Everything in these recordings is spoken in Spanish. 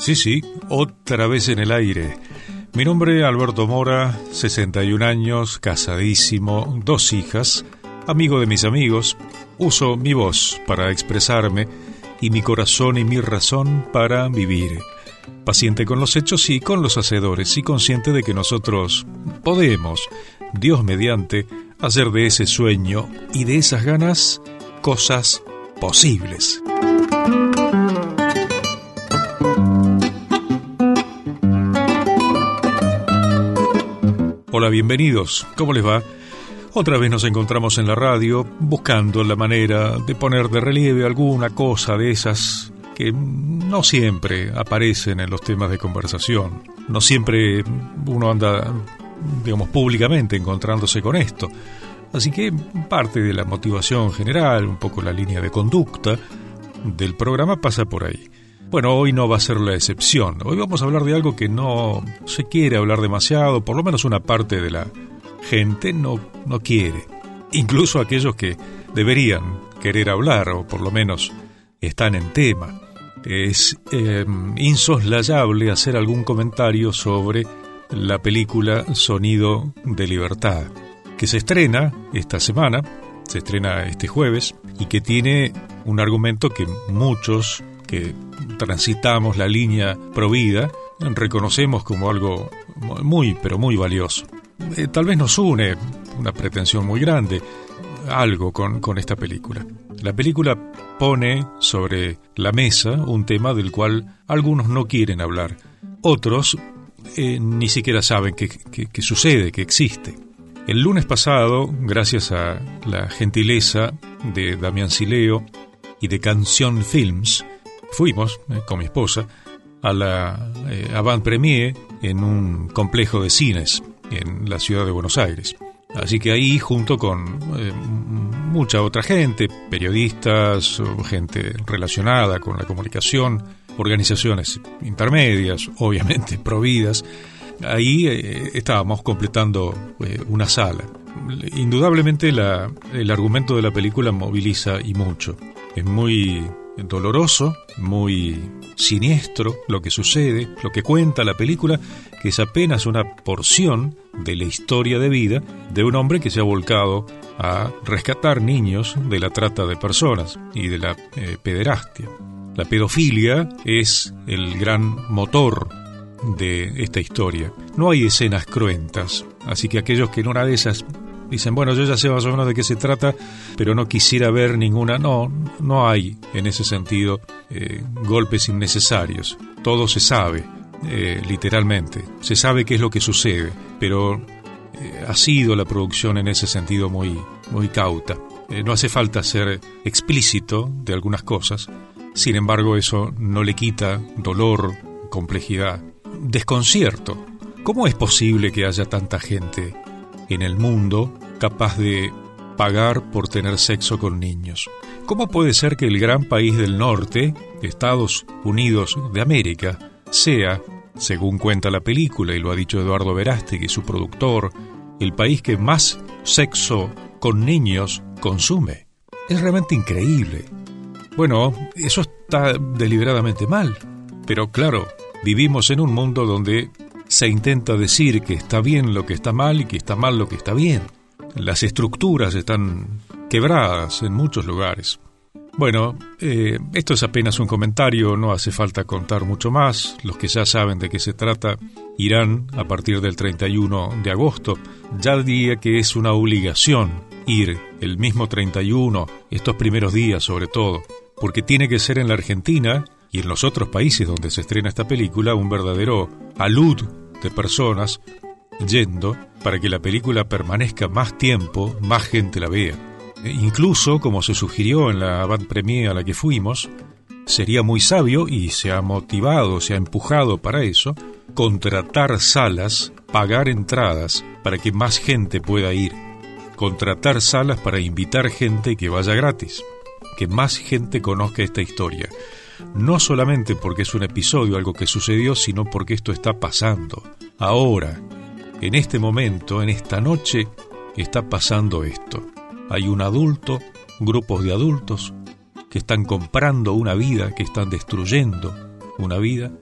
Sí, otra vez en el aire. Mi nombre es Alberto Mora, 61 años, casadísimo, 2 hijas, amigo de mis amigos. Uso mi voz para expresarme y mi corazón y mi razón para vivir. Paciente con los hechos y con los hacedores, y consciente de que nosotros podemos, Dios mediante, hacer de ese sueño y de esas ganas cosas posibles. Hola, bienvenidos. ¿Cómo les va? Otra vez nos encontramos en la radio buscando la manera de poner de relieve alguna cosa de esas que no siempre aparecen en los temas de conversación. No siempre uno anda, públicamente encontrándose con esto. Así que parte de la motivación general, un poco la línea de conducta del programa pasa por ahí. Bueno, hoy no va a ser la excepción. Hoy vamos a hablar de algo que no se quiere hablar demasiado, por lo menos una parte de la gente no quiere. Incluso aquellos que deberían querer hablar, o por lo menos están en tema. Es insoslayable hacer algún comentario sobre la película Sonido de Libertad, que se estrena esta semana, se estrena este jueves, y que tiene un argumento que muchos que transitamos la línea provida reconocemos como algo muy, pero muy valioso. Tal vez nos une una pretensión muy grande, algo con esta película. La película pone sobre la mesa un tema del cual algunos no quieren hablar, otros ni siquiera saben que sucede, que existe. El lunes pasado, gracias a la gentileza de Damián Sileo y de Canción Films, fuimos con mi esposa a la avant-premiere en un complejo de cines en la ciudad de Buenos Aires. Así que ahí, junto con mucha otra gente, periodistas, gente relacionada con la comunicación, organizaciones intermedias, obviamente providas, ahí estábamos completando una sala. Indudablemente el argumento de la película moviliza y mucho. Es muy doloroso, muy siniestro lo que sucede, lo que cuenta la película, que es apenas una porción de la historia de vida de un hombre que se ha volcado a rescatar niños de la trata de personas y de la pederastia. La pedofilia es el gran motor de esta historia. No hay escenas cruentas, así que aquellos que en una de esas dicen, bueno, yo ya sé más o menos de qué se trata, pero no quisiera ver ninguna. No hay en ese sentido golpes innecesarios. Todo se sabe, literalmente. Se sabe qué es lo que sucede, pero ha sido la producción en ese sentido muy, muy cauta. No hace falta ser explícito de algunas cosas. Sin embargo, eso no le quita dolor, complejidad, desconcierto. ¿Cómo es posible que haya tanta gente en el mundo capaz de pagar por tener sexo con niños? ¿Cómo puede ser que el gran país del norte, Estados Unidos de América, sea, según cuenta la película y lo ha dicho Eduardo Verástegui, su productor, el país que más sexo con niños consume? Es realmente increíble. Bueno, eso está deliberadamente mal, pero claro, vivimos en un mundo donde se intenta decir que está bien lo que está mal y que está mal lo que está bien. Las estructuras están quebradas en muchos lugares. Bueno, esto es apenas un comentario, no hace falta contar mucho más. Los que ya saben de qué se trata irán a partir del 31 de agosto. Ya diría que es una obligación ir el mismo 31, estos primeros días sobre todo, porque tiene que ser en la Argentina y en los otros países donde se estrena esta película un verdadero alud de personas yendo para que la película permanezca más tiempo, más gente la vea. Incluso, como se sugirió en la avant-premiere a la que fuimos, sería muy sabio, y se ha motivado, se ha empujado para eso, contratar salas, pagar entradas para que más gente pueda ir. Contratar salas para invitar gente que vaya gratis, que más gente conozca esta historia. No solamente porque es un episodio, algo que sucedió, sino porque esto está pasando. Ahora, en este momento, en esta noche, está pasando esto. Hay un adulto, grupos de adultos, que están comprando una vida, que están destruyendo una vida,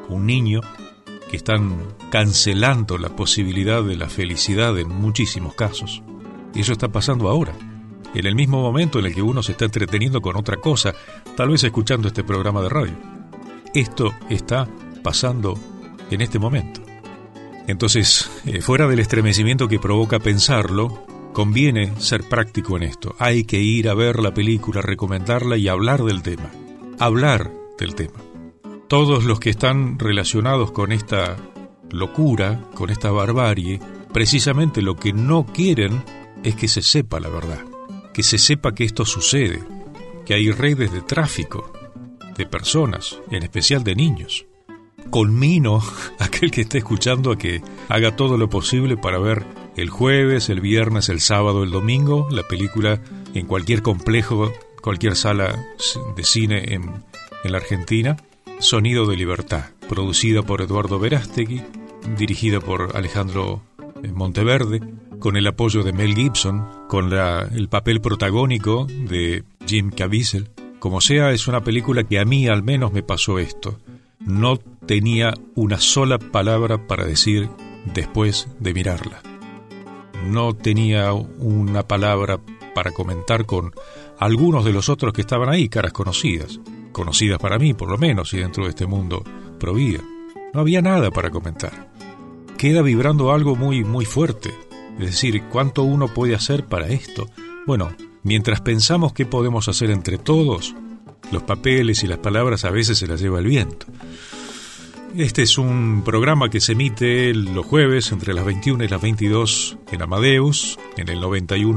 un niño, que están cancelando la posibilidad de la felicidad en muchísimos casos. Y eso está pasando ahora, en el mismo momento en el que uno se está entreteniendo con otra cosa, tal vez escuchando este programa de radio. Esto está pasando en este momento. Entonces, fuera del estremecimiento que provoca pensarlo, conviene ser práctico en esto. Hay que ir a ver la película, recomendarla y hablar del tema. Hablar del tema. Todos los que están relacionados con esta locura, con esta barbarie, precisamente lo que no quieren es que se sepa la verdad, que se sepa que esto sucede, que hay redes de tráfico de personas, en especial de niños. Conmino a aquel que esté escuchando a que haga todo lo posible para ver el jueves, el viernes, el sábado, el domingo, la película en cualquier complejo, cualquier sala de cine en la Argentina. Sonido de Libertad, producida por Eduardo Verástegui, dirigida por Alejandro Monteverde, con el apoyo de Mel Gibson, con el papel protagónico de Jim Caviezel. Como sea, es una película que a mí al menos me pasó esto. No tenía una sola palabra para decir después de mirarla. No tenía una palabra para comentar con algunos de los otros que estaban ahí, caras conocidas para mí por lo menos, y dentro de este mundo pro vida. No había nada para comentar. Queda vibrando algo muy, muy fuerte. Es decir, ¿cuánto uno puede hacer para esto? Bueno, mientras pensamos qué podemos hacer entre todos, los papeles y las palabras a veces se las lleva el viento. Este es un programa que se emite los jueves entre las 21 y las 22 en Amadeus, en el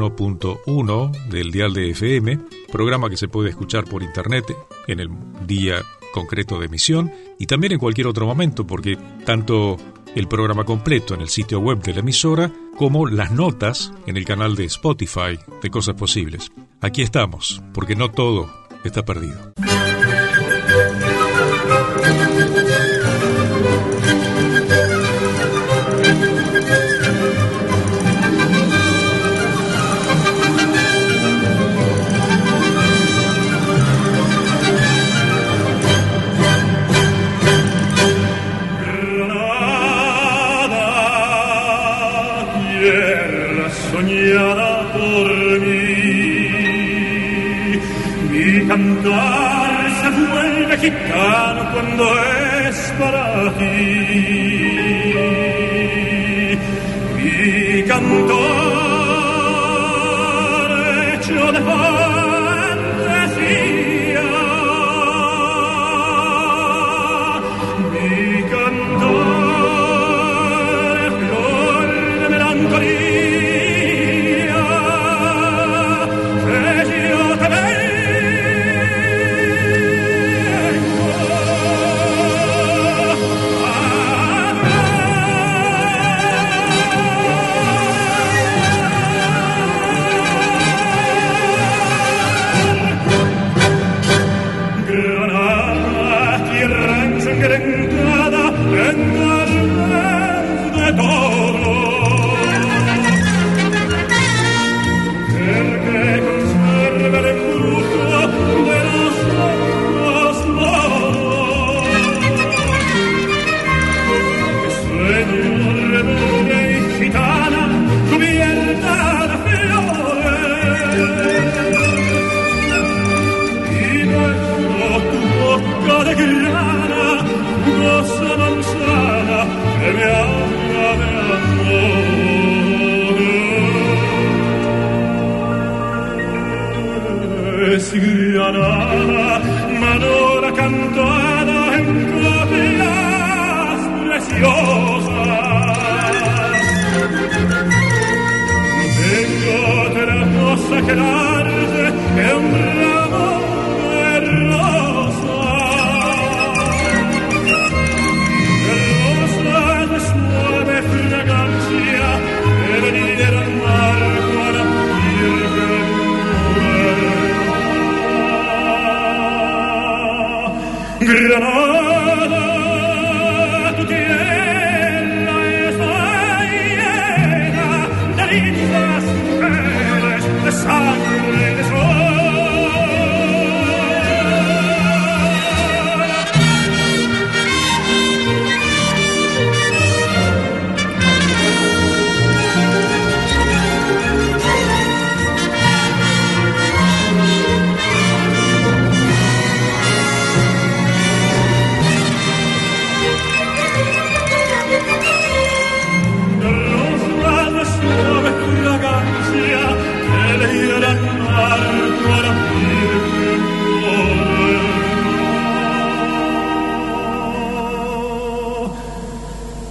91.1 del dial de FM, programa que se puede escuchar por internet en el día concreto de emisión y también en cualquier otro momento, porque tanto el programa completo en el sitio web de la emisora como las notas en el canal de Spotify de Cosas Posibles. Aquí estamos, porque no todo está perdido. Soñada por mí, mi cantar se vuelve gitano cuando es para ti. Mi cantor hecho de fantasía, mi cantor es flor de melancolía. Manora cantada en copias preciosas. No tengo otra cosa que darte que un ramo de rosas de suave fragancia que dieron marco a la piel que Granada, tu tierra está llena de lindas mujeres, de sangre y de sol.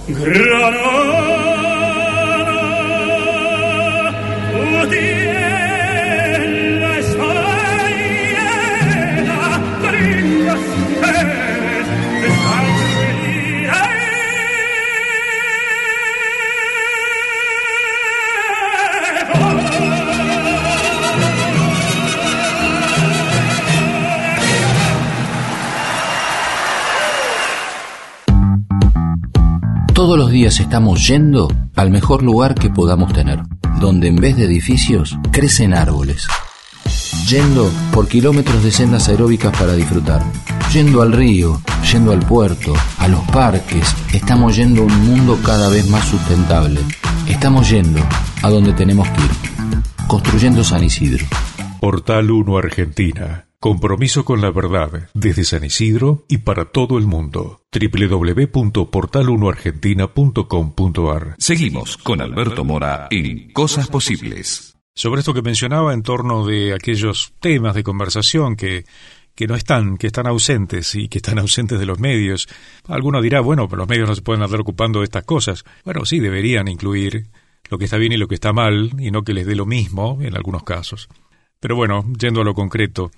Todos los días estamos yendo al mejor lugar que podamos tener, donde en vez de edificios crecen árboles. Yendo por kilómetros de sendas aeróbicas para disfrutar. Yendo al río, yendo al puerto, a los parques. Estamos yendo a un mundo cada vez más sustentable. Estamos yendo a donde tenemos que ir. Construyendo San Isidro. Portal 1 Argentina. Compromiso con la verdad, desde San Isidro y para todo el mundo. www.portal1argentina.com.ar. Seguimos con Alberto Mora en Cosas Posibles. Sobre esto que mencionaba en torno de aquellos temas de conversación que no están, que están ausentes y que están ausentes de los medios. Alguno dirá, bueno, pero los medios no se pueden andar ocupando de estas cosas. Bueno, sí, deberían incluir lo que está bien y lo que está mal, y no que les dé lo mismo en algunos casos. Pero bueno, yendo a lo concreto,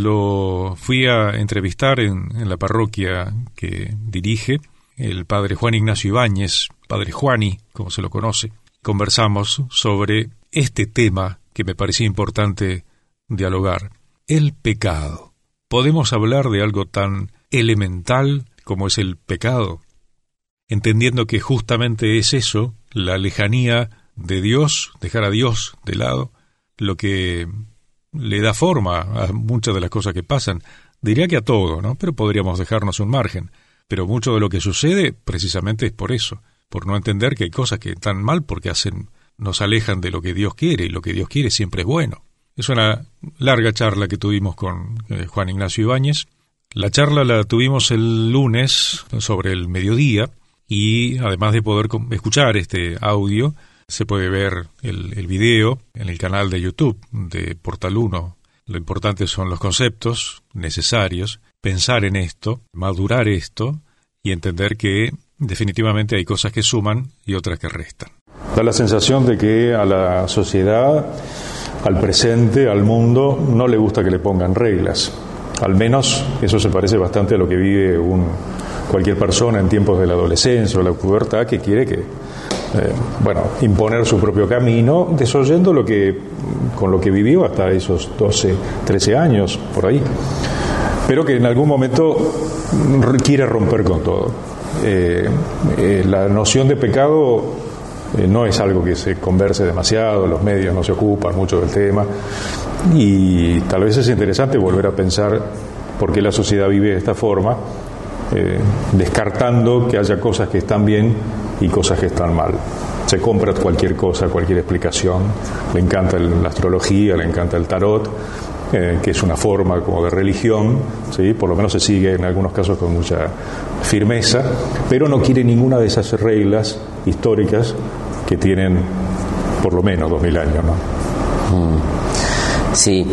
lo fui a entrevistar en la parroquia que dirige, el padre Juan Ignacio Ibáñez, padre Juani, como se lo conoce. Conversamos sobre este tema que me parecía importante dialogar, el pecado. ¿Podemos hablar de algo tan elemental como es el pecado? Entendiendo que justamente es eso, la lejanía de Dios, dejar a Dios de lado, lo que le da forma a muchas de las cosas que pasan. Diría que a todo, ¿no? Pero podríamos dejarnos un margen. Pero mucho de lo que sucede precisamente es por eso, por no entender que hay cosas que están mal porque nos alejan de lo que Dios quiere, y lo que Dios quiere siempre es bueno. Es una larga charla que tuvimos con Juan Ignacio Ibáñez. La charla la tuvimos el lunes sobre el mediodía, y además de poder escuchar este audio, se puede ver el video en el canal de YouTube de Portal 1. Lo importante son los conceptos necesarios, pensar en esto, madurar esto y entender que definitivamente hay cosas que suman y otras que restan. Da la sensación de que a la sociedad, al presente, al mundo, no le gusta que le pongan reglas. Al menos eso se parece bastante a lo que vive cualquier persona en tiempos de la adolescencia o la pubertad, que quiere imponer su propio camino, desoyendo con lo que vivió hasta esos 12, 13 años, por ahí. Pero que en algún momento quiere romper con todo. La noción de pecado no es algo que se converse demasiado, los medios no se ocupan mucho del tema, y tal vez es interesante volver a pensar por qué la sociedad vive de esta forma, descartando que haya cosas que están bien y cosas que están mal. Se compra cualquier cosa, cualquier explicación. Le encanta la astrología, le encanta el tarot, que es una forma como de religión, ¿sí? Por lo menos se sigue en algunos casos con mucha firmeza, pero no quiere ninguna de esas reglas históricas que tienen por lo menos 2000 años, ¿no? Sí,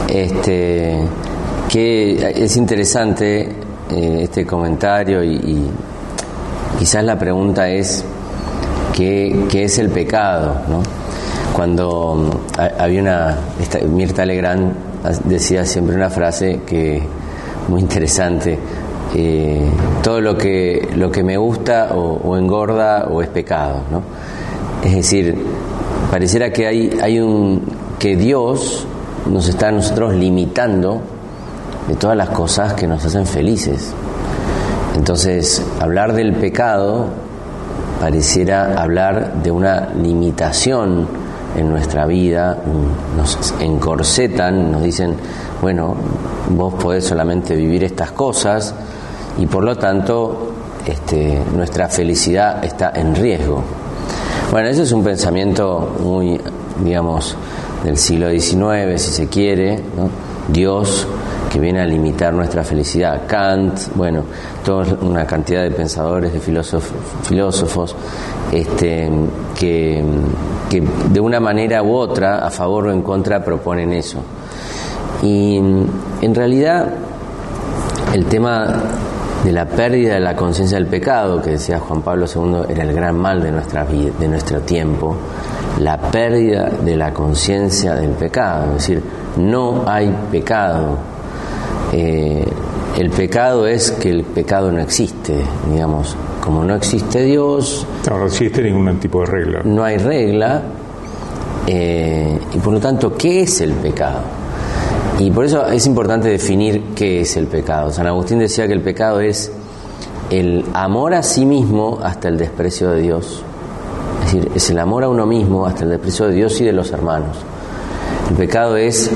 que es interesante este comentario, y quizás la pregunta es ¿qué es el pecado? ¿No? Cuando había Mirta Legrand decía siempre una frase que muy interesante: todo lo que me gusta o engorda o es pecado, ¿no? Es decir, pareciera que que Dios nos está a nosotros limitando de todas las cosas que nos hacen felices. Entonces, hablar del pecado pareciera hablar de una limitación en nuestra vida. Nos encorsetan, nos dicen, bueno, vos podés solamente vivir estas cosas, y por lo tanto nuestra felicidad está en riesgo. Bueno, ese es un pensamiento muy, digamos, del siglo XIX, si se quiere, ¿no? Dios que viene a limitar nuestra felicidad. Kant, bueno, toda una cantidad de pensadores, de filósofos que de una manera u otra, a favor o en contra, proponen eso. Y en realidad el tema de la pérdida de la conciencia del pecado, que decía Juan Pablo II, era el gran mal de nuestra vida, de nuestro tiempo, la pérdida de la conciencia del pecado, es decir, no hay pecado. El pecado es que el pecado no existe, digamos, como no existe Dios, no existe ningún tipo de regla. No hay regla, y por lo tanto, ¿qué es el pecado? Y por eso es importante definir qué es el pecado. San Agustín decía que el pecado es el amor a sí mismo hasta el desprecio de Dios. Es decir, es el amor a uno mismo hasta el desprecio de Dios y de los hermanos. El pecado es...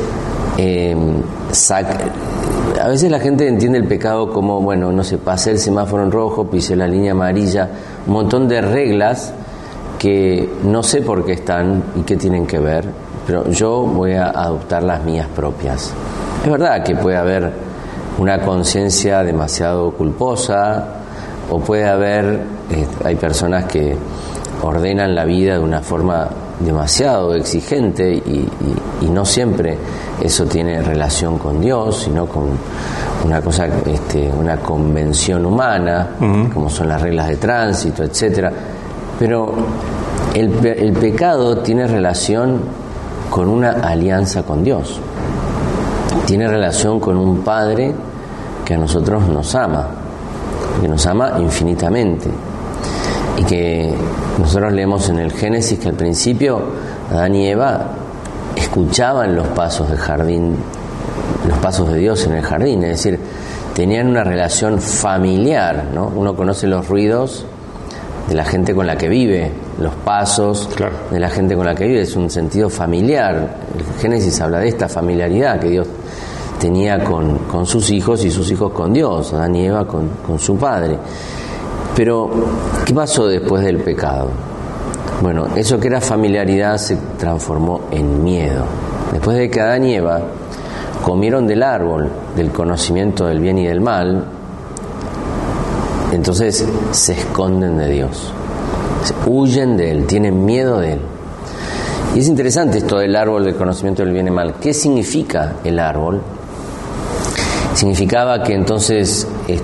a veces la gente entiende el pecado como, bueno, no sé, pasé el semáforo en rojo, pisé la línea amarilla, un montón de reglas que no sé por qué están y qué tienen que ver, pero yo voy a adoptar las mías propias. Es verdad que puede haber una conciencia demasiado culposa, o puede haber, hay personas que ordenan la vida de una forma demasiado exigente y no siempre eso tiene relación con Dios, sino con una cosa, una convención humana, como son las reglas de tránsito, etcétera. Pero el pecado tiene relación con una alianza con Dios, tiene relación con un Padre que a nosotros nos ama, que nos ama infinitamente. Y que nosotros leemos en el Génesis que al principio Adán y Eva escuchaban los pasos del jardín, los pasos de Dios en el jardín, es decir, tenían una relación familiar, ¿no? Uno conoce los ruidos de la gente con la que vive, los pasos de la gente con la que vive, es un sentido familiar. El Génesis habla de esta familiaridad que Dios tenía con sus hijos y sus hijos con Dios, Adán y Eva con su Padre. Pero, ¿qué pasó después del pecado? Bueno, eso que era familiaridad se transformó en miedo. Después de que Adán y Eva comieron del árbol del conocimiento del bien y del mal, entonces se esconden de Dios, huyen de Él, tienen miedo de Él. Y es interesante esto del árbol del conocimiento del bien y del mal. ¿Qué significa el árbol? Significaba que entonces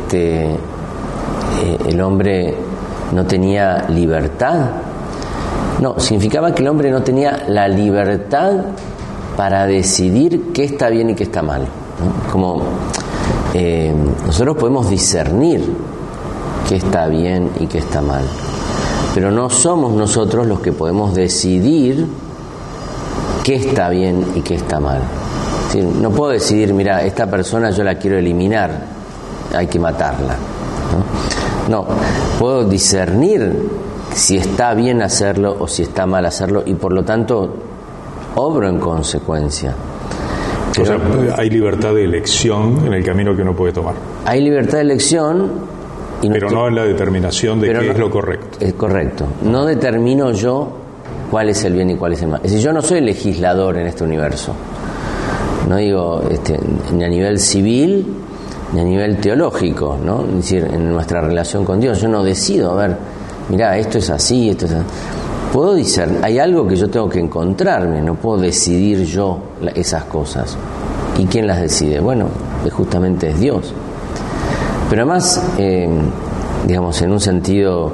el hombre no tenía libertad. No, significaba que el hombre no tenía la libertad para decidir qué está bien y qué está mal, ¿no? Como nosotros podemos discernir qué está bien y qué está mal, pero no somos nosotros los que podemos decidir qué está bien y qué está mal. ¿Sí? No puedo decidir, mira, esta persona yo la quiero eliminar, hay que matarla, ¿no? No, puedo discernir si está bien hacerlo o si está mal hacerlo y por lo tanto obro en consecuencia. O sea, hay libertad de elección en el camino que uno puede tomar. Hay libertad de elección, pero no en la determinación de qué es lo correcto. Es correcto. No determino yo cuál es el bien y cuál es el mal. Es decir, yo no soy legislador en este universo. No digo ni a nivel civil ni a nivel teológico, ¿no? Es decir, en nuestra relación con Dios. Yo no decido, a ver, mirá, esto es así, esto es así. Puedo discernir, hay algo que yo tengo que encontrarme, no puedo decidir yo esas cosas. ¿Y quién las decide? Bueno, justamente es Dios. Pero además, digamos, en un sentido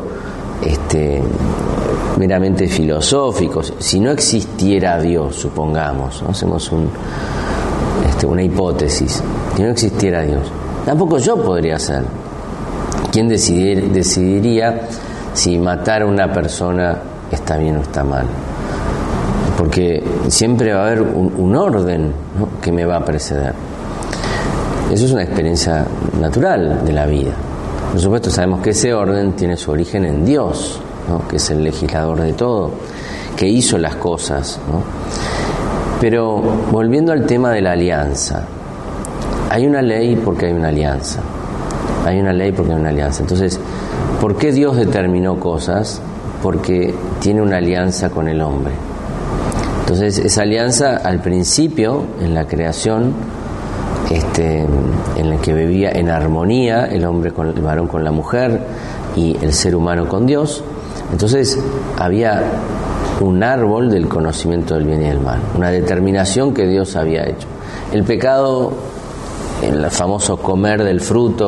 meramente filosófico, si no existiera Dios, supongamos, ¿no? Hacemos una hipótesis, si no existiera Dios, tampoco yo podría ser. ¿Quién decidiría si matar a una persona está bien o está mal? Porque siempre va a haber un orden, ¿no?, que me va a preceder. Eso es una experiencia natural de la vida. Por supuesto sabemos que ese orden tiene su origen en Dios, ¿no?, que es el legislador de todo, que hizo las cosas, ¿no? Pero volviendo al tema de la alianza, hay una ley porque hay una alianza. Hay una ley porque hay una alianza. Entonces, ¿por qué Dios determinó cosas? Porque tiene una alianza con el hombre. Entonces, esa alianza al principio, en la creación, en la que vivía en armonía el hombre con el varón con la mujer y el ser humano con Dios, entonces había un árbol del conocimiento del bien y del mal, una determinación que Dios había hecho. El pecado, el famoso comer del fruto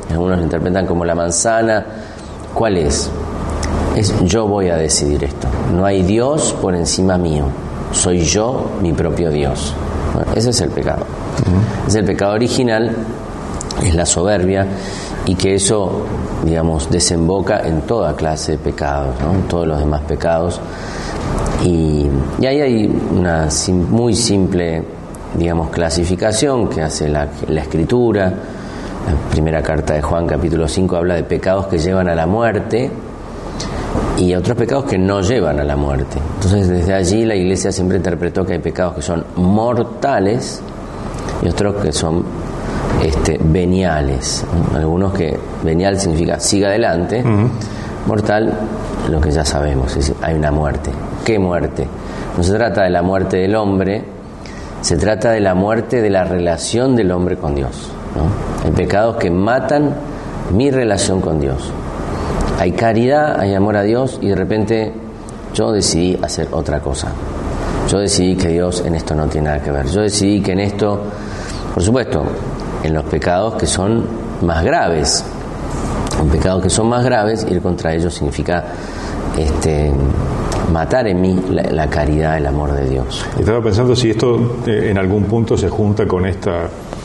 algunos lo interpretan como la manzana. ¿Cuál es? Es yo voy a decidir esto. No hay Dios por encima mío. Soy yo mi propio Dios. Bueno, ese es el pecado. Es el pecado original, es la soberbia, y que eso, digamos, desemboca en toda clase de pecados, ¿no? En todos los demás pecados. Y ahí hay una muy simple, digamos, clasificación que hace la Escritura. La primera carta de Juan, capítulo 5, habla de pecados que llevan a la muerte y otros pecados que no llevan a la muerte. Entonces, desde allí la Iglesia siempre interpretó que hay pecados que son mortales y otros que son veniales. Algunos que venial significa siga adelante, mortal, lo que ya sabemos, es decir, hay una muerte. ¿Qué muerte? No se trata de la muerte del hombre, se trata de la muerte de la relación del hombre con Dios, ¿no? Hay pecados que matan mi relación con Dios. Hay caridad, hay amor a Dios, y de repente yo decidí hacer otra cosa. Yo decidí que Dios en esto no tiene nada que ver. Yo decidí que en esto, por supuesto, en los pecados que son más graves. En pecados que son más graves, ir contra ellos significa matar en mí la caridad, el amor de Dios. Estaba pensando si esto en algún punto se junta con esta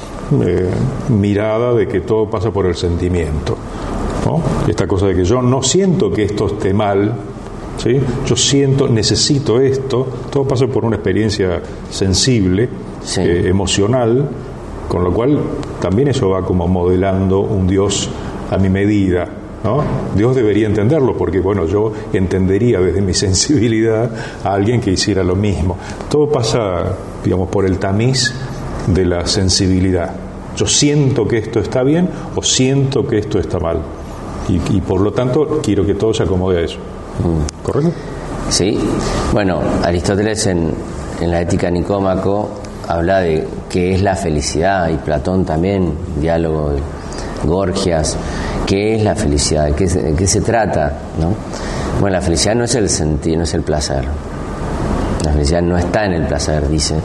mirada de que todo pasa por el sentimiento, ¿no? Esta cosa de que yo no siento que esto esté mal, ¿sí? Yo siento, necesito esto, todo pasa por una experiencia sensible, sí, emocional, con lo cual también eso va como modelando un Dios a mi medida, ¿no? Dios debería entenderlo, porque bueno, yo entendería desde mi sensibilidad a alguien que hiciera lo mismo. Todo pasa, digamos, por el tamiz de la sensibilidad. Yo siento que esto está bien o siento que esto está mal, y por lo tanto quiero que todo se acomode a eso. ¿Correcto? Sí. Bueno, Aristóteles en la Ética Nicómaco habla de qué es la felicidad, y Platón también, diálogo de Gorgias, qué es la felicidad, de qué se trata, ¿no? Bueno, la felicidad no es el sentir, no es el placer. La felicidad no está en el placer, dice.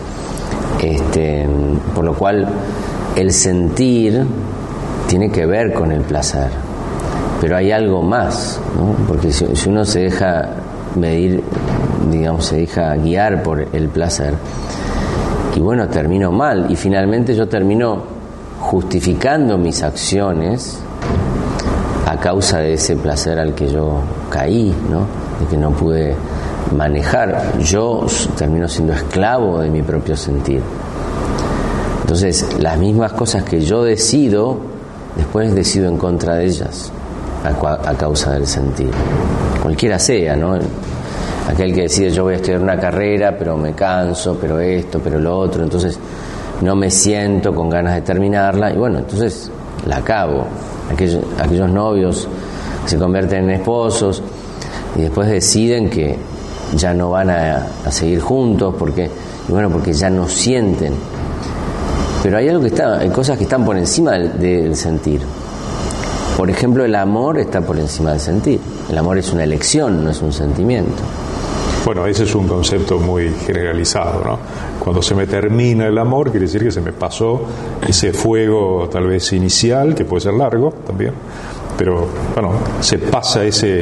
Por lo cual el sentir tiene que ver con el placer, pero hay algo más, ¿no? Porque si uno se deja medir, digamos, se deja guiar por el placer, y bueno, termino mal, y finalmente yo termino justificando mis acciones a causa de ese placer al que yo caí, ¿no? De que no pude manejar. Yo termino siendo esclavo de mi propio sentir. Entonces, las mismas cosas que yo decido, después decido en contra de ellas a causa del sentir. Cualquiera sea, ¿no? Aquel que decide yo voy a estudiar una carrera, pero me canso, pero esto, pero lo otro, entonces no me siento con ganas de terminarla, y bueno, entonces la acabo. Aquellos novios que se convierten en esposos y después deciden que ya no van a seguir juntos porque ya no sienten. Pero hay cosas que están por encima del sentir. Por ejemplo, el amor está por encima del sentir. El amor es una elección, no es un sentimiento. Bueno, ese es un concepto muy generalizado, ¿no? Cuando se me termina el amor, quiere decir que se me pasó ese fuego tal vez inicial, que puede ser largo también, pero bueno, se pasa ese...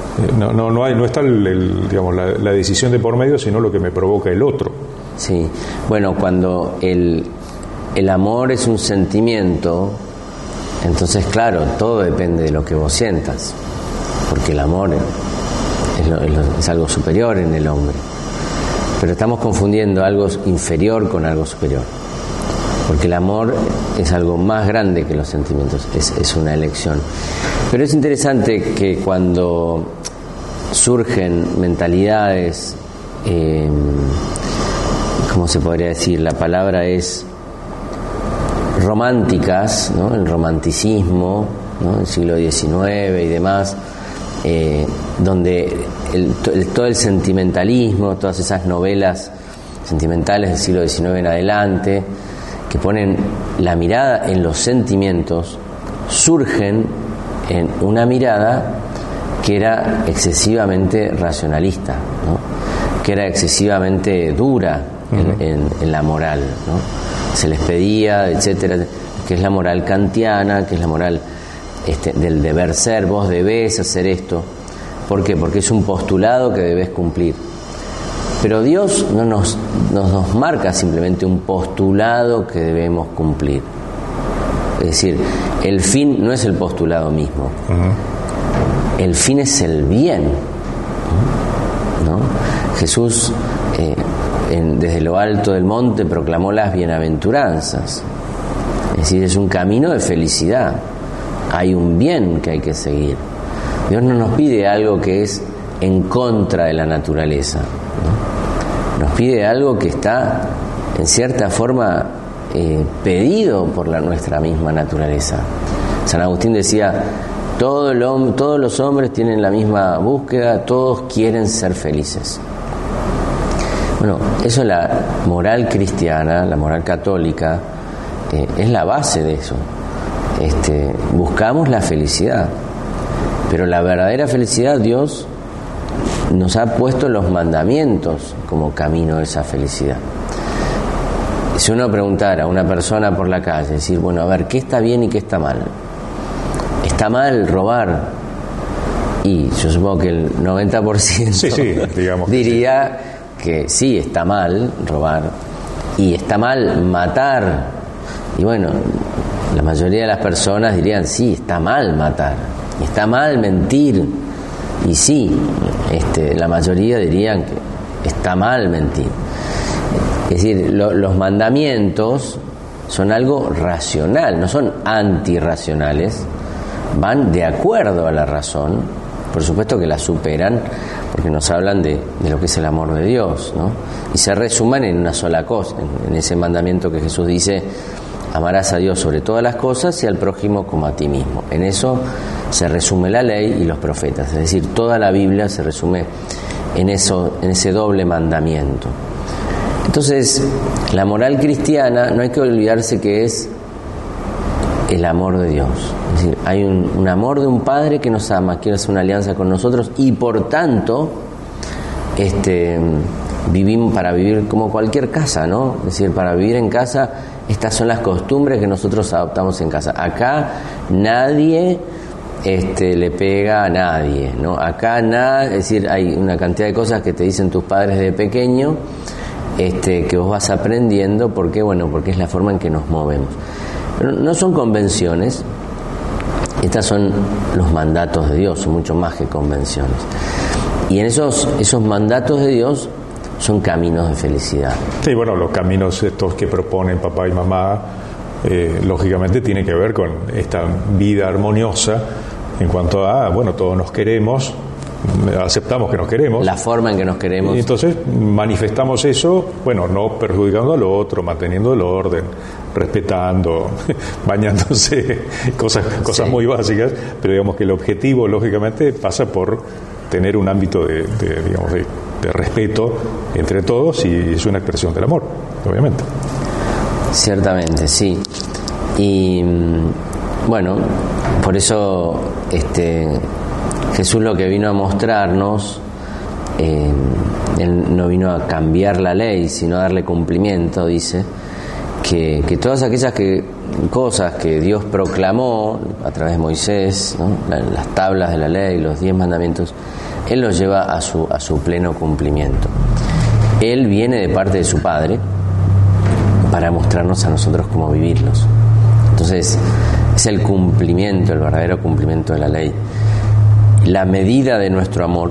No está digamos, la decisión de por medio, sino lo que me provoca el otro. Sí, bueno, cuando el amor es un sentimiento, entonces claro, todo depende de lo que vos sientas, porque el amor es algo superior en el hombre. Pero estamos confundiendo algo inferior con algo superior, porque el amor es algo más grande que los sentimientos, es una elección. Pero es interesante que cuando surgen mentalidades, ¿cómo se podría decir? La palabra es románticas, ¿no? El romanticismo, ¿no? El siglo XIX y demás, donde todo el sentimentalismo, todas esas novelas sentimentales del siglo XIX en adelante, que ponen la mirada en los sentimientos, surgen en una mirada que era excesivamente racionalista, ¿no? Que era excesivamente dura en la moral, ¿no? Se les pedía, etcétera, que es la moral kantiana, que es la moral del deber ser, vos debés hacer esto. ¿Por qué? Porque es un postulado que debes cumplir. Pero Dios no nos marca simplemente un postulado que debemos cumplir. Es decir, el fin no es el postulado mismo. El fin es el bien, ¿no? Jesús desde lo alto del monte proclamó las bienaventuranzas. Es decir, es un camino de felicidad. Hay un bien que hay que seguir. Dios no nos pide algo que es en contra de la naturaleza, ¿no? Nos pide algo que está en cierta forma pedido por nuestra misma naturaleza. San Agustín decía: todos los hombres tienen la misma búsqueda, todos quieren ser felices. Bueno, eso es la moral cristiana, la moral católica, es la base de eso. Buscamos la felicidad, pero la verdadera felicidad Dios nos ha puesto los mandamientos como camino de esa felicidad. Si uno preguntara a una persona por la calle, decir, bueno, a ver, ¿qué está bien y qué está mal? ¿Está mal robar? Y yo supongo que el 90% digamos diría que sí, está mal robar, y está mal matar. Y bueno, la mayoría de las personas dirían, sí, está mal matar, está mal mentir. Y sí, la mayoría dirían que está mal mentir. Es decir, los mandamientos son algo racional, no son antirracionales, van de acuerdo a la razón, por supuesto que la superan, porque nos hablan de lo que es el amor de Dios, ¿no? Y se resumen en una sola cosa, en ese mandamiento que Jesús dice: amarás a Dios sobre todas las cosas y al prójimo como a ti mismo. En eso se resume la ley y los profetas, es decir, toda la Biblia se resume en ese doble mandamiento. Entonces, la moral cristiana no hay que olvidarse que es el amor de Dios. Es decir, hay un amor de un Padre que nos ama, quiere hacer una alianza con nosotros, y por tanto vivimos para vivir como cualquier casa, ¿no? Es decir, para vivir en casa, estas son las costumbres que nosotros adoptamos en casa. Acá nadie le pega a nadie, ¿no? Acá nada, es decir, hay una cantidad de cosas que te dicen tus padres de pequeño, que vos vas aprendiendo. ¿Por qué? Bueno, porque es la forma en que nos movemos. Pero no son convenciones, estas son los mandatos de Dios, son mucho más que convenciones. Y en esos mandatos de Dios son caminos de felicidad. Sí, bueno, los caminos estos que proponen papá y mamá, lógicamente tienen que ver con esta vida armoniosa en cuanto a, bueno, todos nos queremos, aceptamos que nos queremos. La forma en que nos queremos. Y entonces manifestamos eso, bueno, no perjudicando al otro, manteniendo el orden, respetando, bañándose, cosas sí, muy básicas, pero digamos que el objetivo, lógicamente, pasa por tener un ámbito de respeto entre todos, y es una expresión del amor, obviamente. Ciertamente, sí. Y bueno, por eso Jesús lo que vino a mostrarnos, Él no vino a cambiar la ley, sino a darle cumplimiento. Dice que todas aquellas cosas que Dios proclamó a través de Moisés, ¿no? Las tablas de la ley, los 10 mandamientos, Él los lleva a su pleno cumplimiento. Él viene de parte de su Padre para mostrarnos a nosotros cómo vivirlos. Entonces, es el cumplimiento, el verdadero cumplimiento de la ley. La medida de nuestro amor,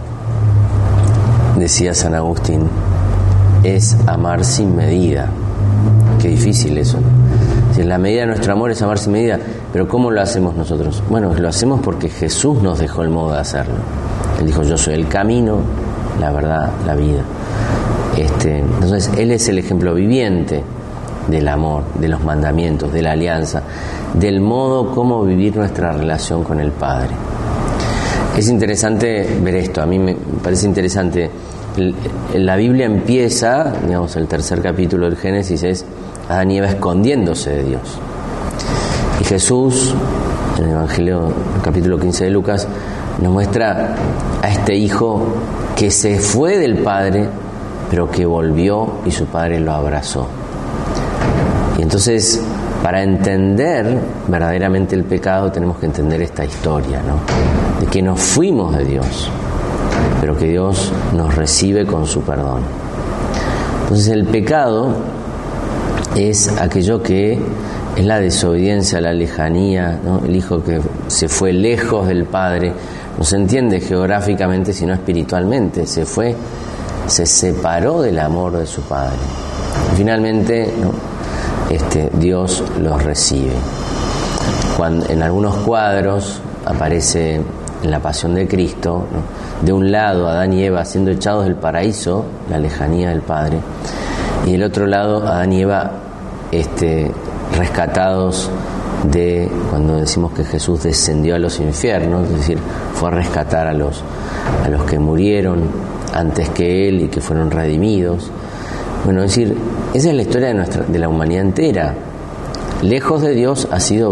decía San Agustín, es amar sin medida. Qué difícil eso. Si la medida de nuestro amor es amar sin medida, pero ¿cómo lo hacemos nosotros? Bueno, lo hacemos porque Jesús nos dejó el modo de hacerlo. Él dijo: yo soy el camino, la verdad, la vida. Entonces, Él es el ejemplo viviente del amor, de los mandamientos, de la alianza, del modo como vivir nuestra relación con el Padre. Es interesante ver esto, a mí me parece interesante. La Biblia empieza, digamos, el tercer capítulo del Génesis es Adán y Eva escondiéndose de Dios. Y Jesús, en el Evangelio, el capítulo 15 de Lucas, nos muestra a este hijo que se fue del Padre, pero que volvió y su Padre lo abrazó. Y entonces para entender verdaderamente el pecado tenemos que entender esta historia, ¿no? De que nos fuimos de Dios, pero que Dios nos recibe con su perdón. Entonces el pecado es aquello que es la desobediencia, la lejanía, ¿no? El hijo que se fue lejos del Padre, no se entiende geográficamente sino espiritualmente, se separó del amor de su Padre. Y finalmente, ¿no? Dios los recibe. En algunos cuadros aparece en la pasión de Cristo, ¿no? De un lado Adán y Eva siendo echados del paraíso, la lejanía del Padre, y del otro lado Adán y Eva rescatados de cuando decimos que Jesús descendió a los infiernos, es decir, fue a rescatar a los que murieron antes que Él y que fueron redimidos. Bueno, es decir, esa es la historia de la humanidad entera. Lejos de Dios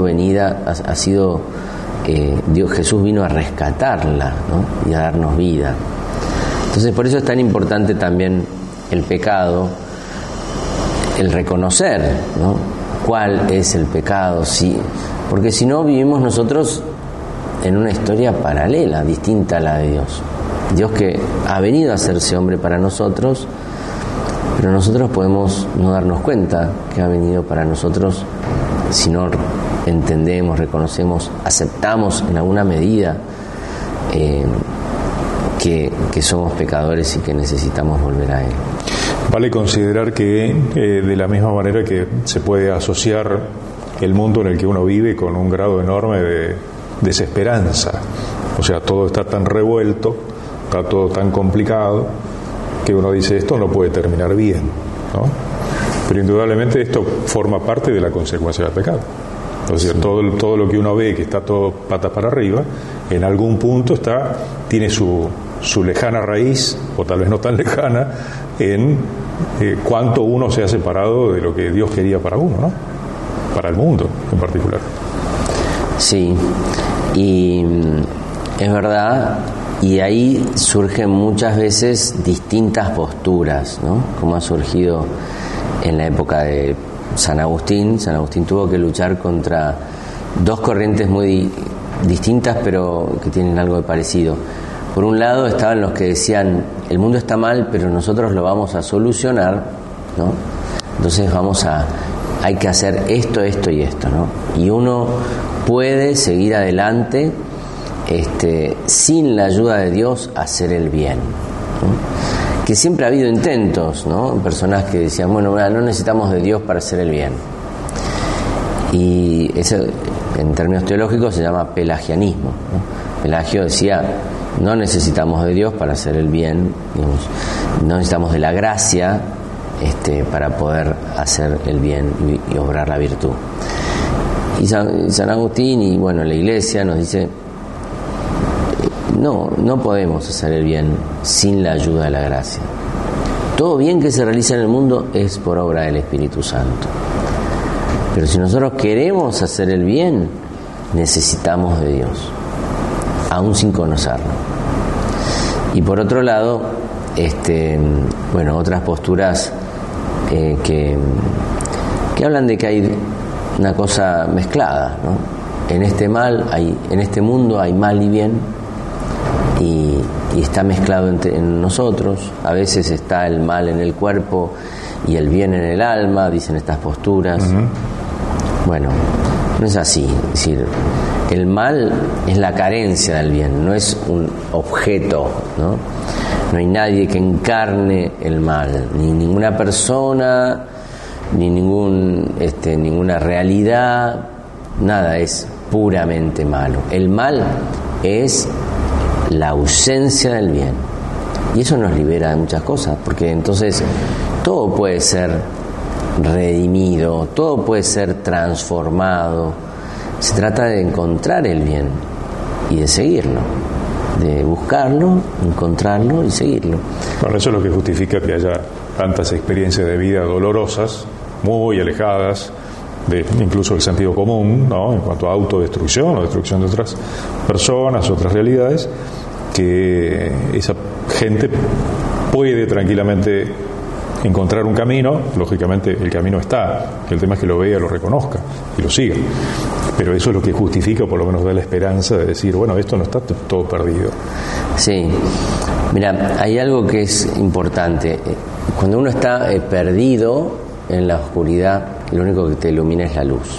Dios, Jesús vino a rescatarla, ¿no? Y a darnos vida. Entonces, por eso es tan importante también el pecado, el reconocer, ¿no? ¿Cuál es el pecado? Sí, porque si no vivimos nosotros en una historia paralela, distinta a la de Dios. Dios que ha venido a hacerse hombre para nosotros, pero nosotros podemos no darnos cuenta que ha venido para nosotros si no entendemos, reconocemos, aceptamos en alguna medida que somos pecadores y que necesitamos volver a Él. Vale considerar que de la misma manera que se puede asociar el mundo en el que uno vive con un grado enorme de desesperanza, o sea, todo está tan revuelto, está todo tan complicado, que uno dice, esto no puede terminar bien, ¿no? Pero indudablemente esto forma parte de la consecuencia del pecado. O sea, todo lo que uno ve que está todo patas para arriba, en algún punto tiene su lejana raíz, o tal vez no tan lejana, en cuánto uno se ha separado de lo que Dios quería para uno, ¿no? Para el mundo en particular. Sí, y es verdad, y ahí surgen muchas veces distintas posturas, ¿no? Como ha surgido en la época de San Agustín. San Agustín tuvo que luchar contra dos corrientes muy distintas, pero que tienen algo de parecido. Por un lado estaban los que decían, el mundo está mal, pero nosotros lo vamos a solucionar, ¿no? Entonces hay que hacer esto y esto, ¿no? Y uno puede seguir adelante sin la ayuda de Dios hacer el bien, ¿no? Que siempre ha habido intentos, ¿no? Personas que decían, bueno, no necesitamos de Dios para hacer el bien. Y eso, en términos teológicos, se llama pelagianismo, ¿no? Pelagio decía, no necesitamos de Dios para hacer el bien, digamos, no necesitamos de la gracia para poder hacer el bien y obrar la virtud. Y San Agustín y bueno, la Iglesia nos dice, no podemos hacer el bien sin la ayuda de la gracia. Todo bien que se realiza en el mundo es por obra del Espíritu Santo. Pero si nosotros queremos hacer el bien, necesitamos de Dios, aún sin conocerlo. Y por otro lado, otras posturas que hablan de que hay una cosa mezclada, ¿no? En este mundo hay mal y bien, y está mezclado en nosotros. A veces está el mal en el cuerpo y el bien en el alma, dicen estas posturas. Uh-huh. Bueno, no es así. Es decir, el mal es la carencia del bien, no es un objeto, ¿no? No hay nadie que encarne el mal, ni ninguna persona, ni ninguna realidad, nada es puramente malo. El mal es la ausencia del bien, y eso nos libera de muchas cosas, porque entonces todo puede ser redimido, todo puede ser transformado. Se trata de encontrar el bien y de seguirlo, de buscarlo, encontrarlo y seguirlo. Bueno, eso es lo que justifica que haya tantas experiencias de vida dolorosas, muy alejadas de incluso el sentido común, ¿no? En cuanto a autodestrucción o destrucción de otras personas, otras realidades, que esa gente puede tranquilamente encontrar un camino, lógicamente el camino está, el tema es que lo vea, lo reconozca y lo siga. Pero eso es lo que justifica, o por lo menos da la esperanza de decir, bueno, esto no está todo perdido. Sí, mira, hay algo que es importante. Cuando uno está perdido en la oscuridad, lo único que te ilumina es la luz.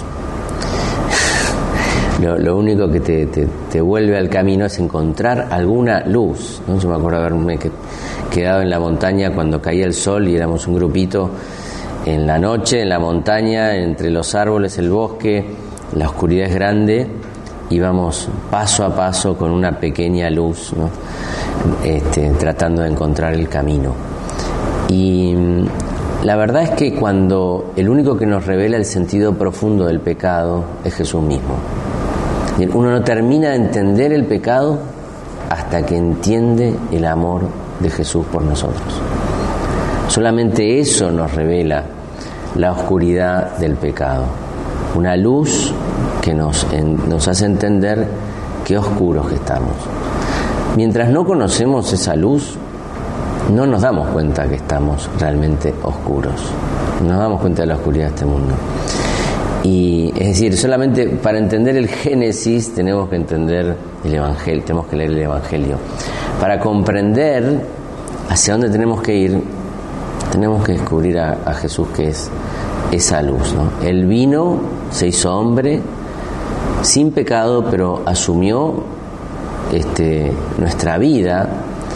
Lo único que te vuelve al camino es encontrar alguna luz, ¿no? Yo me acuerdo haberme quedado en la montaña cuando caía el sol y éramos un grupito en la noche, en la montaña, entre los árboles, el bosque, la oscuridad es grande, íbamos paso a paso con una pequeña luz, ¿no? Tratando de encontrar el camino. Y la verdad es que cuando el único que nos revela el sentido profundo del pecado es Jesús mismo. Uno no termina de entender el pecado hasta que entiende el amor de Jesús por nosotros. Solamente eso nos revela la oscuridad del pecado. Una luz que nos hace entender qué oscuros que estamos. Mientras no conocemos esa luz, no nos damos cuenta que estamos realmente oscuros. No nos damos cuenta de la oscuridad de este mundo. Y es decir, solamente para entender el Génesis tenemos que entender el Evangelio, tenemos que leer el Evangelio. Para comprender hacia dónde tenemos que ir, tenemos que descubrir a Jesús, que es esa luz, ¿no? Él vino, se hizo hombre, sin pecado, pero asumió nuestra vida,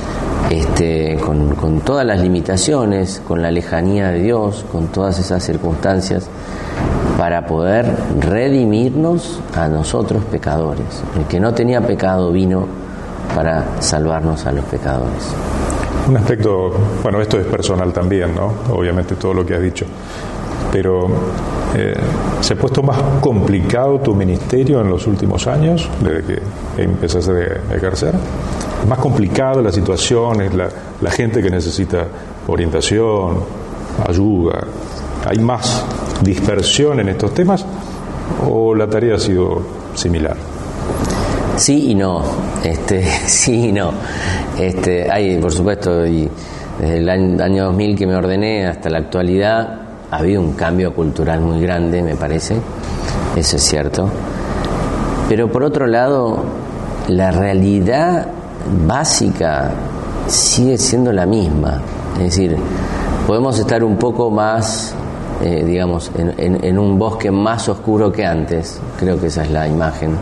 con todas las limitaciones, con la lejanía de Dios, con todas esas circunstancias, para poder redimirnos a nosotros pecadores. El que no tenía pecado vino para salvarnos a los pecadores. Un aspecto, bueno, esto es personal también, ¿no? Obviamente todo lo que has dicho, pero ¿se ha puesto más complicado tu ministerio en los últimos años, desde que empezaste a ejercer? ¿Es más complicado la situación, es la gente que necesita orientación, ayuda? ¿Hay más dispersión en estos temas o la tarea ha sido similar? Sí y no, sí y no. Hay, por supuesto, y desde el año 2000 que me ordené hasta la actualidad ha habido un cambio cultural muy grande, me parece, eso es cierto. Pero por otro lado, la realidad básica sigue siendo la misma. Es decir, podemos estar un poco más, digamos, en un bosque más oscuro que antes, creo que esa es la imagen,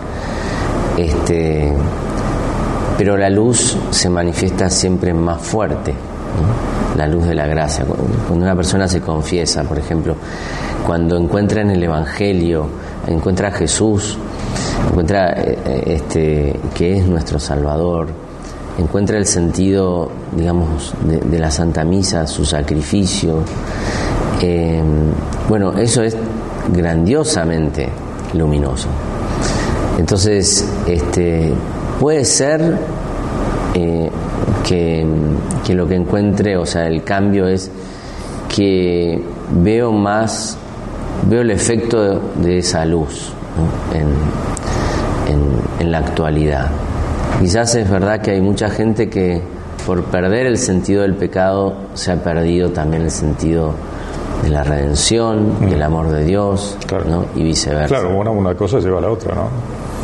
pero la luz se manifiesta siempre más fuerte, ¿no? La luz de la gracia. Cuando una persona se confiesa, por ejemplo, cuando encuentra en el Evangelio, encuentra a Jesús, encuentra que es nuestro Salvador, encuentra el sentido, digamos, de la Santa Misa, su sacrificio. Bueno, eso es grandiosamente luminoso. Entonces, puede ser que lo que encuentre, o sea, el cambio es que veo el efecto de esa luz, ¿no? en la actualidad. Quizás es verdad que hay mucha gente que por perder el sentido del pecado se ha perdido también el sentido de la redención, del amor de Dios, claro, ¿no? Y viceversa. Claro, una cosa lleva a la otra, ¿no?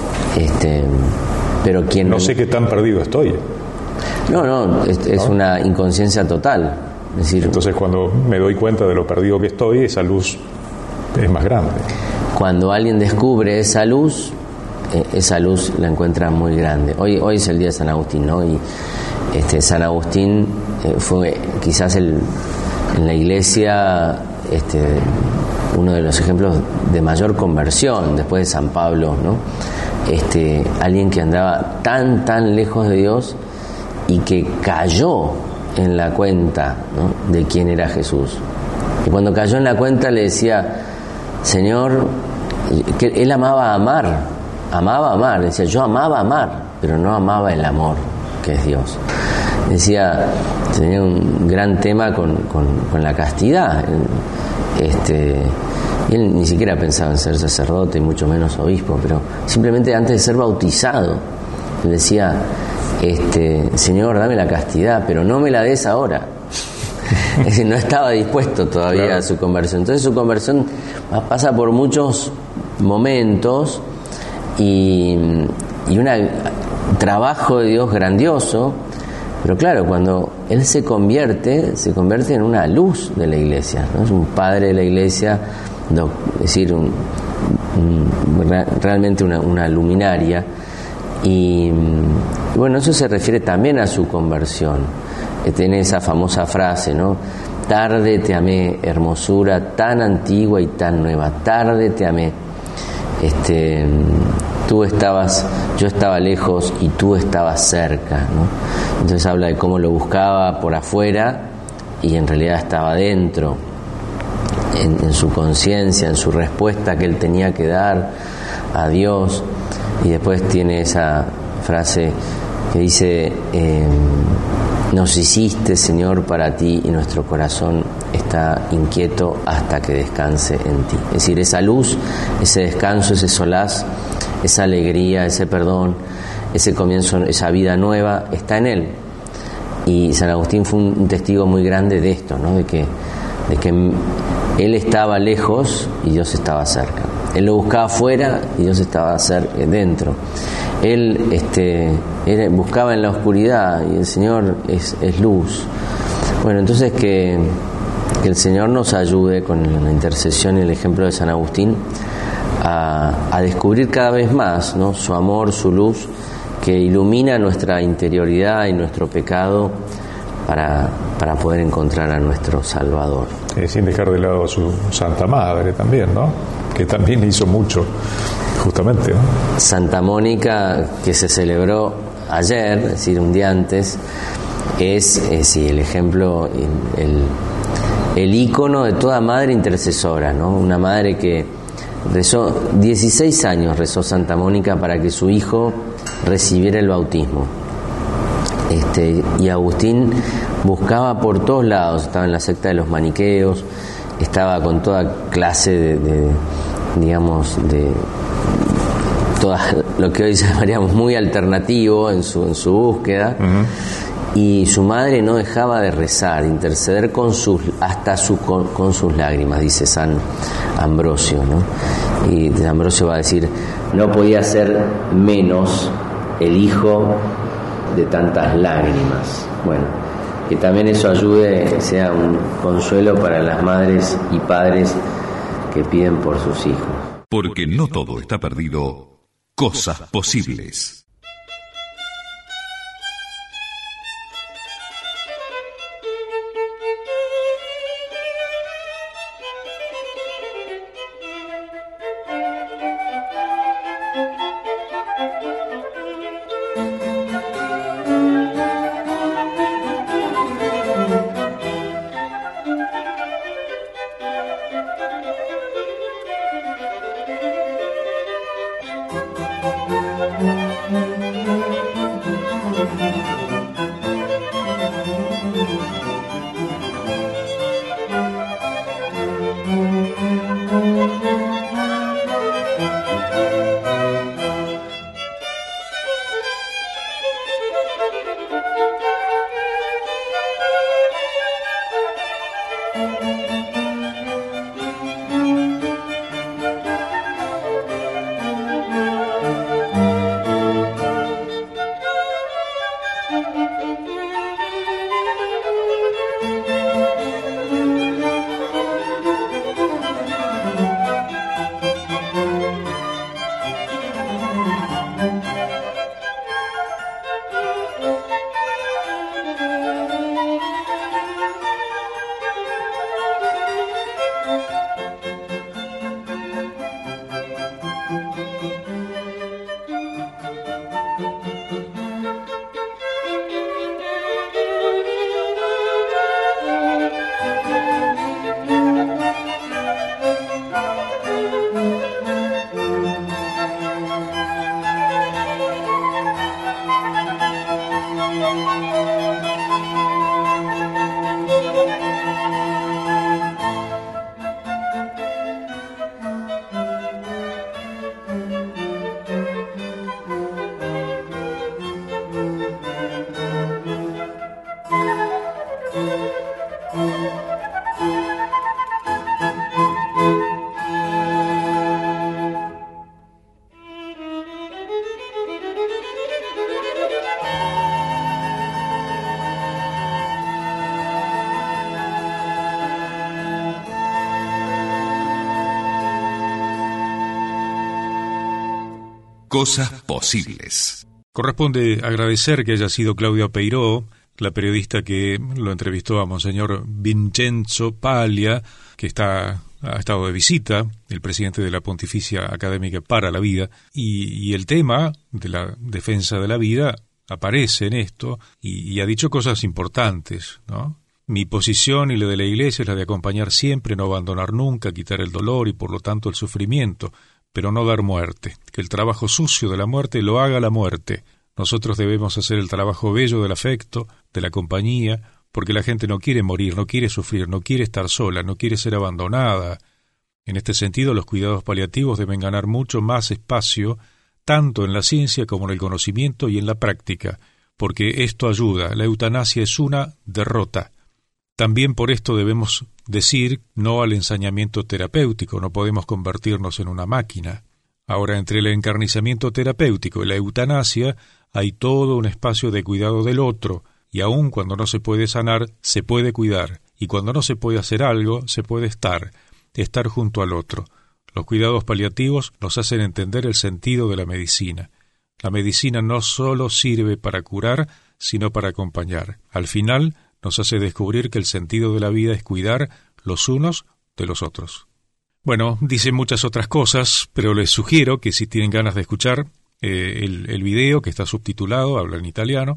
Pero quien no sé qué tan perdido estoy. No, es una inconsciencia total. Es decir, entonces cuando me doy cuenta de lo perdido que estoy, esa luz es más grande. Cuando alguien descubre esa luz la encuentra muy grande. Hoy es el día de San Agustín, ¿no? Y San Agustín fue quizás en la Iglesia uno de los ejemplos de mayor conversión después de San Pablo, ¿no? Alguien que andaba tan lejos de Dios y que cayó en la cuenta, ¿no? De quién era Jesús. Y cuando cayó en la cuenta le decía, Señor, que él amaba amar, decía, yo amaba amar, pero no amaba el amor que es Dios. Decía, tenía un gran tema con la castidad. Y él ni siquiera pensaba en ser sacerdote, mucho menos obispo, pero simplemente antes de ser bautizado, él decía, Señor, dame la castidad, pero no me la des ahora. Es decir, no estaba dispuesto todavía Claro. a su conversión. Entonces su conversión pasa por muchos momentos y un trabajo de Dios grandioso, pero claro, cuando Él se convierte en una luz de la iglesia, ¿no? Es un padre de la iglesia, es decir, realmente una luminaria. Y bueno, eso se refiere también a su conversión. Tiene esa famosa frase, ¿no? Tarde te amé, hermosura tan antigua y tan nueva. Tarde te amé. Yo estaba lejos y tú estabas cerca, ¿no? Entonces habla de cómo lo buscaba por afuera y en realidad estaba dentro, en su conciencia, en su respuesta que él tenía que dar a Dios. Y después tiene esa frase que dice: nos hiciste, Señor, para ti, y nuestro corazón está inquieto hasta que descanse en ti. Es decir, esa luz, ese descanso, ese solaz, esa alegría, ese perdón, ese comienzo, esa vida nueva, está en Él. Y San Agustín fue un testigo muy grande de esto, ¿no? De que Él estaba lejos y Dios estaba cerca. Él lo buscaba afuera y Dios estaba dentro. Él buscaba en la oscuridad y el Señor es luz. Bueno, entonces que el Señor nos ayude con la intercesión y el ejemplo de San Agustín a descubrir cada vez más, ¿no? Su amor, su luz, que ilumina nuestra interioridad y nuestro pecado para poder encontrar a nuestro Salvador. Sin dejar de lado a su Santa Madre también, ¿no? Que también hizo mucho, justamente, ¿no? Santa Mónica, que se celebró ayer, es decir, un día antes, es el ejemplo, el ícono de toda madre intercesora, ¿no? Una madre que rezó 16 años, rezó Santa Mónica para que su hijo recibiera el bautismo. Y Agustín buscaba por todos lados, estaba en la secta de los maniqueos, estaba con toda clase de todas, lo que hoy llamaríamos muy alternativo en su búsqueda. Uh-huh. Y su madre no dejaba de rezar, de interceder con sus lágrimas, dice San Ambrosio, ¿no? Y San Ambrosio va a decir: no podía ser menos el hijo de tantas lágrimas. Bueno, que también eso ayude, sea un consuelo para las madres y padres que piden por sus hijos. Porque no todo está perdido, cosas posibles. Cosas posibles. Corresponde agradecer que haya sido Claudia Peiró, la periodista que lo entrevistó a Monseñor Vincenzo Paglia, que ha estado de visita, el presidente de la Pontificia Académica para la Vida, y el tema de la defensa de la vida aparece en esto y ha dicho cosas importantes, ¿no? Mi posición y la de la Iglesia es la de acompañar siempre, no abandonar nunca, quitar el dolor y por lo tanto el sufrimiento, pero no dar muerte. Que el trabajo sucio de la muerte lo haga la muerte. Nosotros debemos hacer el trabajo bello del afecto, de la compañía, porque la gente no quiere morir, no quiere sufrir, no quiere estar sola, no quiere ser abandonada. En este sentido, los cuidados paliativos deben ganar mucho más espacio, tanto en la ciencia como en el conocimiento y en la práctica, porque esto ayuda. La eutanasia es una derrota. También por esto debemos decir no al ensañamiento terapéutico, no podemos convertirnos en una máquina. Ahora, entre el encarnizamiento terapéutico y la eutanasia hay todo un espacio de cuidado del otro, y aun cuando no se puede sanar, se puede cuidar, y cuando no se puede hacer algo, se puede estar junto al otro. Los cuidados paliativos nos hacen entender el sentido de la medicina. La medicina no solo sirve para curar, sino para acompañar. Al final, nos hace descubrir que el sentido de la vida es cuidar los unos de los otros. Bueno, dice muchas otras cosas, pero les sugiero que si tienen ganas de escuchar el video, que está subtitulado, habla en italiano,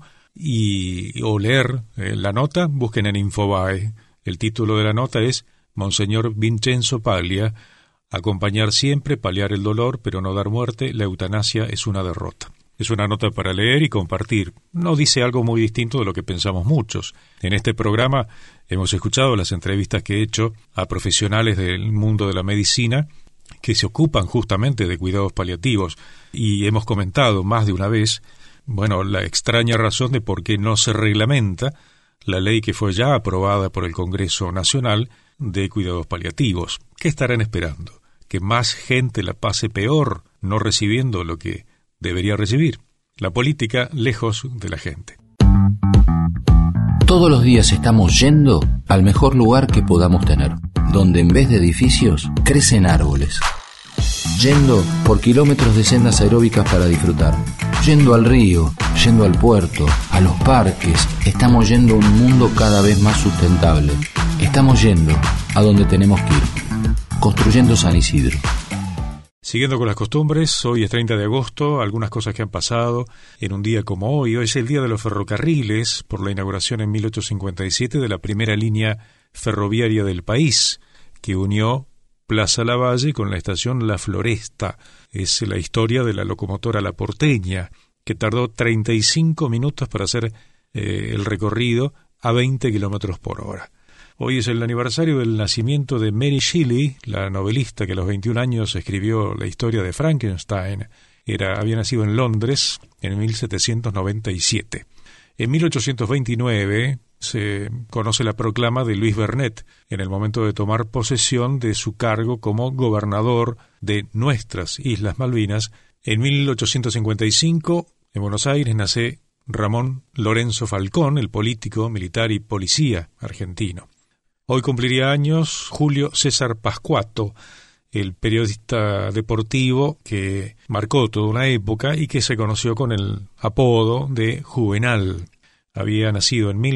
o leer la nota, busquen en Infobae. El título de la nota es Monseñor Vincenzo Paglia, acompañar siempre, paliar el dolor, pero no dar muerte, la eutanasia es una derrota. Es una nota para leer y compartir. No dice algo muy distinto de lo que pensamos muchos. En este programa hemos escuchado las entrevistas que he hecho a profesionales del mundo de la medicina que se ocupan justamente de cuidados paliativos y hemos comentado más de una vez, la extraña razón de por qué no se reglamenta la ley que fue ya aprobada por el Congreso Nacional de cuidados paliativos. ¿Qué estarán esperando? ¿Que más gente la pase peor no recibiendo lo que debería recibir? La política lejos de la gente. Todos los días estamos yendo al mejor lugar que podamos tener, donde en vez de edificios crecen árboles. Yendo por kilómetros de sendas aeróbicas para disfrutar. Yendo al río, yendo al puerto, a los parques. Estamos yendo a un mundo cada vez más sustentable. Estamos yendo a donde tenemos que ir. Construyendo San Isidro. Siguiendo con las costumbres, hoy es 30 de agosto, algunas cosas que han pasado en un día como hoy. Hoy es el Día de los Ferrocarriles, por la inauguración en 1857 de la primera línea ferroviaria del país, que unió Plaza Lavalle con la estación La Floresta. Es la historia de la locomotora La Porteña, que tardó 35 minutos para hacer el recorrido a 20 kilómetros por hora. Hoy es el aniversario del nacimiento de Mary Shelley, la novelista que a los 21 años escribió la historia de Frankenstein. Había nacido en Londres en 1797. En 1829 se conoce la proclama de Luis Bernet en el momento de tomar posesión de su cargo como gobernador de nuestras Islas Malvinas. En 1855, en Buenos Aires, nace Ramón Lorenzo Falcón, el político, militar y policía argentino. Hoy cumpliría años Julio César Pascuato, el periodista deportivo que marcó toda una época y que se conoció con el apodo de Juvenal. Había nacido en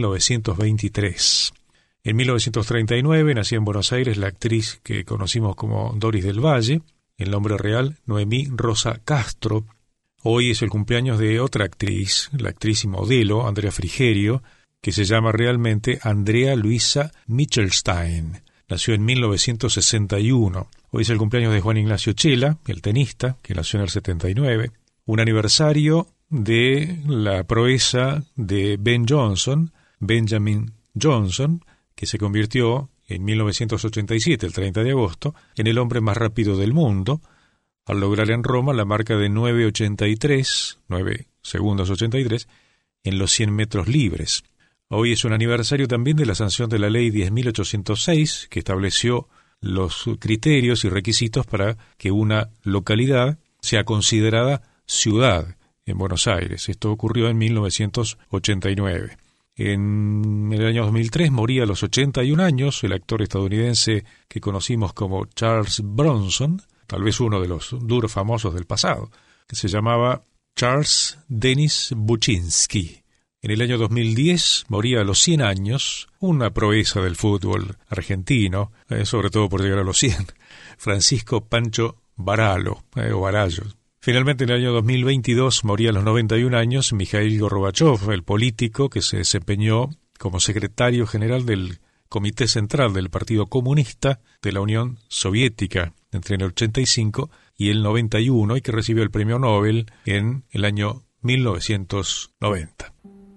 1923. En 1939 nació en Buenos Aires la actriz que conocimos como Doris del Valle, el nombre real Noemí Rosa Castro. Hoy es el cumpleaños de otra actriz, la actriz y modelo Andrea Frigerio, que se llama realmente Andrea Luisa Michelstein. Nació en 1961. Hoy es el cumpleaños de Juan Ignacio Chela, el tenista, que nació en el 79. Un aniversario de la proeza de Benjamin Johnson, que se convirtió en 1987, el 30 de agosto, en el hombre más rápido del mundo, al lograr en Roma la marca de 9 segundos 83, en los 100 metros libres. Hoy es un aniversario también de la sanción de la Ley 10.806, que estableció los criterios y requisitos para que una localidad sea considerada ciudad en Buenos Aires. Esto ocurrió en 1989. En el año 2003 moría a los 81 años el actor estadounidense que conocimos como Charles Bronson, tal vez uno de los duros famosos del pasado. que se llamaba Charles Denis Buczynski. En el año 2010 moría a los 100 años, una proeza del fútbol argentino, sobre todo por llegar a los 100, Francisco Pancho Varallo, o Varallo. Finalmente, en el año 2022 moría a los 91 años Mikhail Gorbachev, el político que se desempeñó como secretario general del Comité Central del Partido Comunista de la Unión Soviética entre el 85 y el 91 y que recibió el premio Nobel en el año 1990.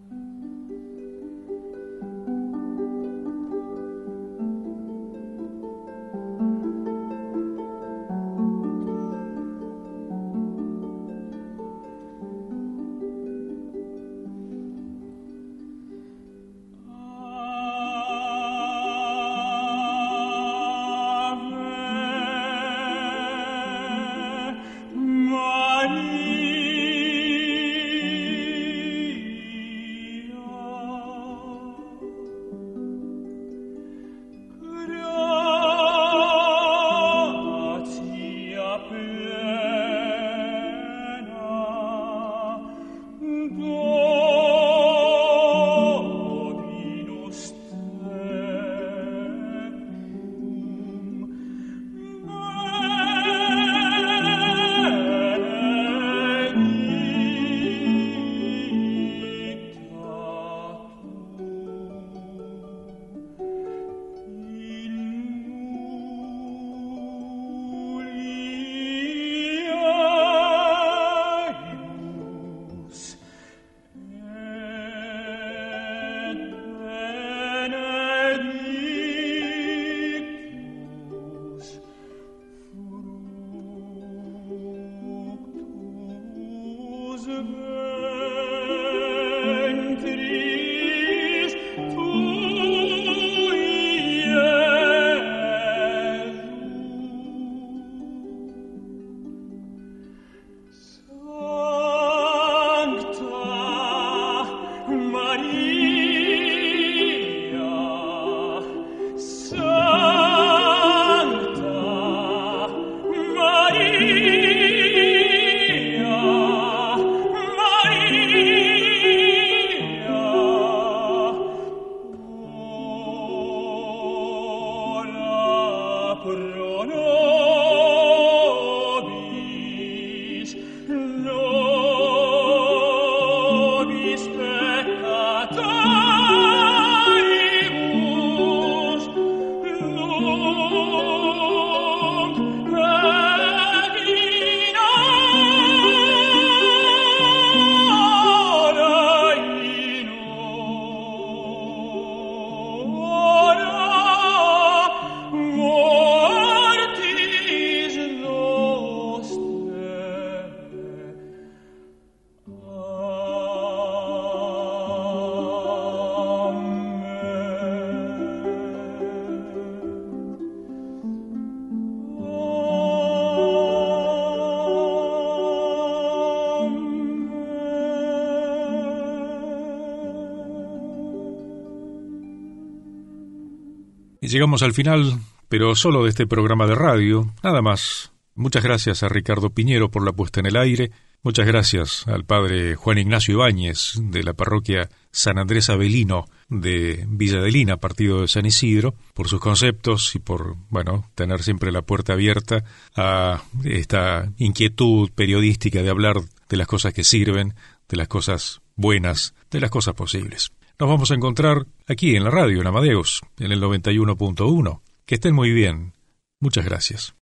Y llegamos al final, pero solo de este programa de radio, nada más. Muchas gracias a Ricardo Piñero por la puesta en el aire. Muchas gracias al padre Juan Ignacio Ibáñez de la parroquia San Andrés Avelino de Villa Adelina, partido de San Isidro, por sus conceptos y por, tener siempre la puerta abierta a esta inquietud periodística de hablar de las cosas que sirven, de las cosas buenas, de las cosas posibles. Nos vamos a encontrar aquí en la radio, en Amadeus, en el 91.1. Que estén muy bien. Muchas gracias.